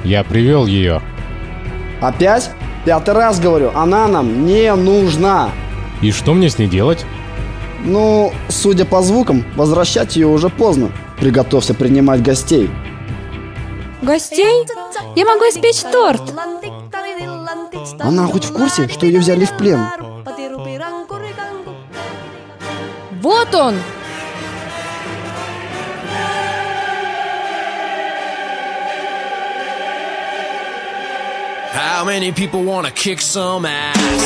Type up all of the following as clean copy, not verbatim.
Я привел ее. Опять? 5-й раз говорю, она нам не нужна. И что мне с ней делать? Ну, судя по звукам, возвращать ее уже поздно. Приготовься принимать гостей. Гостей? Я могу испечь торт. Она хоть в курсе, что ее взяли в плен? Вот он! How many people wanna kick some ass?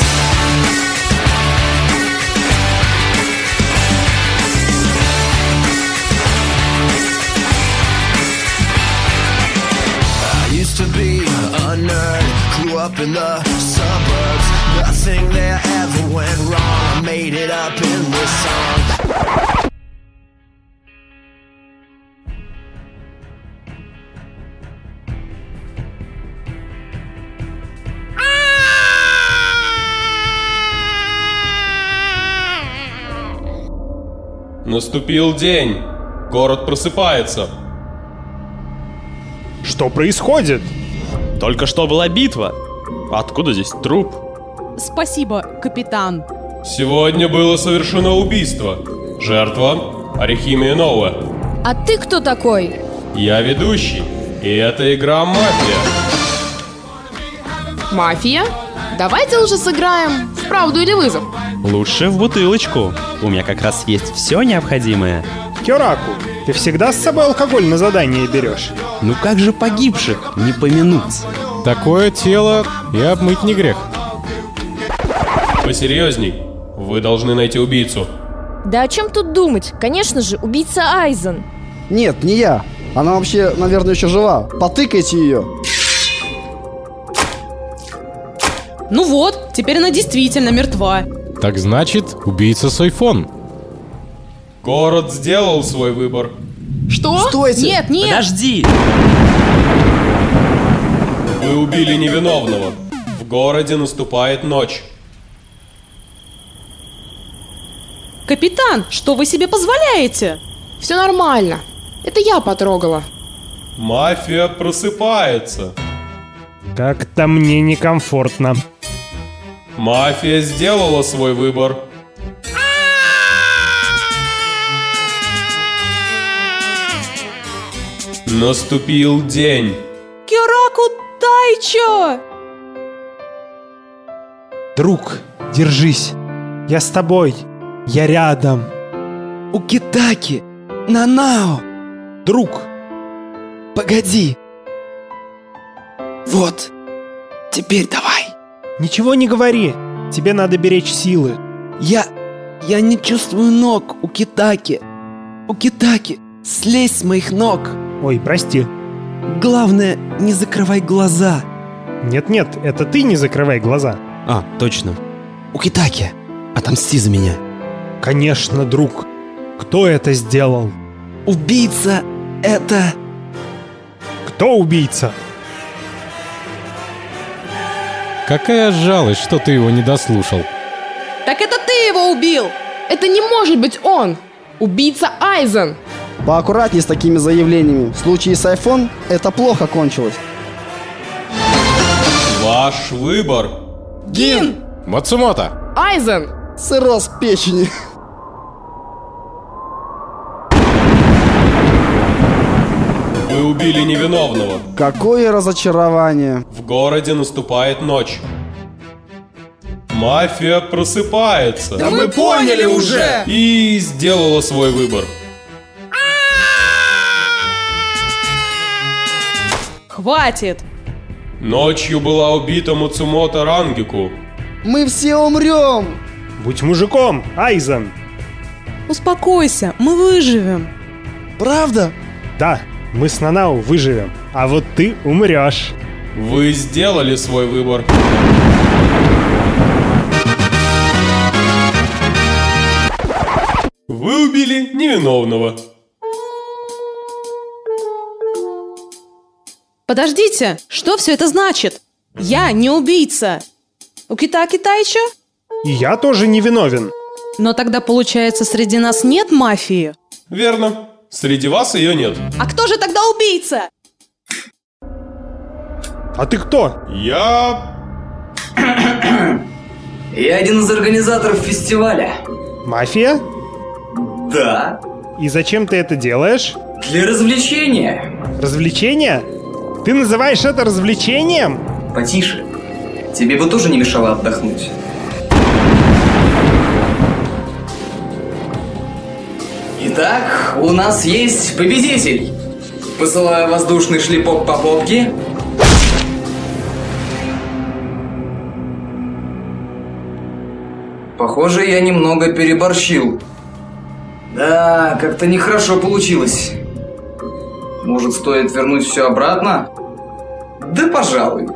I used to be a nerd, grew up in the suburbs. Nothing there ever went wrong. I made it up in this song. Наступил день. Город просыпается. Что происходит? Только что была битва. Откуда здесь труп? Спасибо, капитан. Сегодня было совершено убийство. Жертва Арихимия Нова. А ты кто такой? Я ведущий. И это игра «Мафия». Мафия? Давайте лучше сыграем в правду или вызов. Лучше в бутылочку. У меня как раз есть все необходимое. Кёраку, ты всегда с собой алкоголь на задание берешь? Ну как же погибших не помянуть? Такое тело и обмыть не грех. Посерьезней. Вы должны найти убийцу. Да о чем тут думать? Конечно же, убийца Айзен. Нет, не я. Она вообще, наверное, еще жива. Потыкайте ее. Ну вот, теперь она действительно мертва. Так значит, убийца Сойфон. Город сделал свой выбор. Что? Стойте! Нет, нет! Подожди! Вы убили невиновного. В городе наступает ночь. Капитан, что вы себе позволяете? Все нормально. Это я потрогала. Мафия просыпается. Как-то мне некомфортно. Мафия сделала свой выбор. Наступил день. Кёраку Тайчо! Друг, держись. Я с тобой. Я рядом. Укитаки! Нанао! Друг, Погоди! Вот! Теперь давай! ничего не говори. Тебе надо беречь силы. Я не чувствую ног, Укитаки! Укитаки! Слезь с моих ног! Ой, прости. Главное, не закрывай глаза! Нет-нет, это ты не закрывай глаза. А, точно. Укитаки, отомсти за меня. Конечно, друг. Кто это сделал? Убийца — это... Кто убийца? Какая жалость, что ты его не дослушал. Так это ты его убил! Это не может быть он! Убийца Айзен! Поаккуратнее с такими заявлениями. В случае с iPhone это плохо кончилось. Ваш выбор. Гин! Мацумото! Айзен! Цирроз печени. Вы убили невиновного. Какое разочарование. В городе наступает ночь. Мафия просыпается. Да мы поняли уже! И сделала свой выбор. Хватит! Ночью была убита Мацумото Рангику. Мы все умрем. Будь мужиком, Айзен. Успокойся, мы выживем. Правда? Да, мы с Нанао выживем, а вот ты умрешь. Вы сделали свой выбор. Вы убили невиновного. Подождите, что все это значит? Я не убийца. Укитаки Тайчо? И я тоже не виновен. Но тогда, получается, среди нас нет мафии? Верно. Среди вас ее нет. А кто же тогда убийца? А ты кто? Я... Я один из организаторов фестиваля. Мафия? Да. И зачем ты это делаешь? Для развлечения. Развлечение? Ты называешь это развлечением? Потише. Тебе бы тоже не мешало отдохнуть. Итак, у нас есть победитель. Посылаю воздушный шлепок по попке. Похоже, я немного переборщил. Да, как-то нехорошо получилось. Может, стоит вернуть все обратно? Да, пожалуй.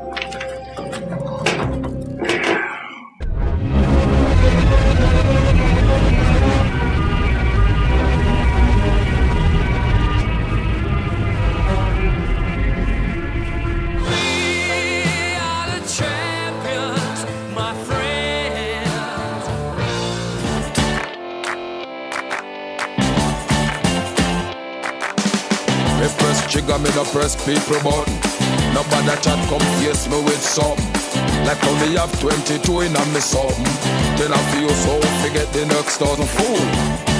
Me press trigger, me no press people button. Nobody chat come face me with something. Like how me have 22 in a me something. Then I feel so forget the next 1,000 fool.